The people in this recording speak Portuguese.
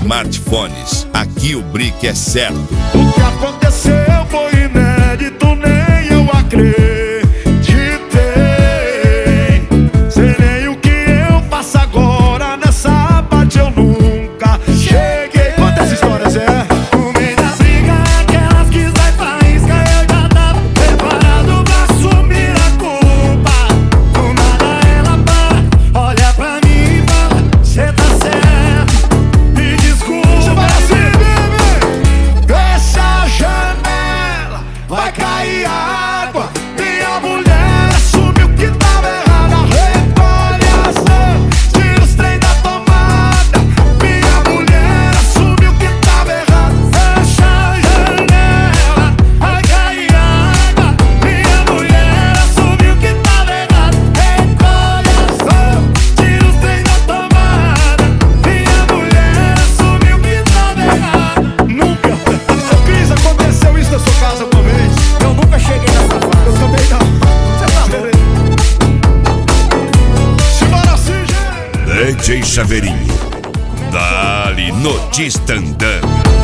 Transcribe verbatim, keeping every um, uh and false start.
smartphones. Aqui o Brick é certo. O que aconteceu foi inédito, nem eu acreditei. Sei nem o que eu faço agora, nessa parte eu nunca cheguei. Conta essa história, Zé. No meio da briga, aquelas que sai faísca, eu já tava preparado pra assumir a culpa. Do nada ela para, olha pra mim e fala: cê tá certo, me desculpa. Assim, bebê, fecha a janela, vai cair água. Minha mulher assumiu que tava errada. Recolhe a ação, tira os trem da tomada. Minha mulher assumiu que tava errada. Fecha a janela, vai cair água. Minha mulher assumiu que tava errado. Recolhe a ação, tira os trem da tomada. Minha mulher assumiu que tava errado. Nunca. Ô, Cris, aconteceu isso na sua casa uma vez? Eu nunca cheguei nessa fase. Eu também não. Você tá louco? Simbora assim, gente. D J Chaveirinho, dá-lhe notícia andando.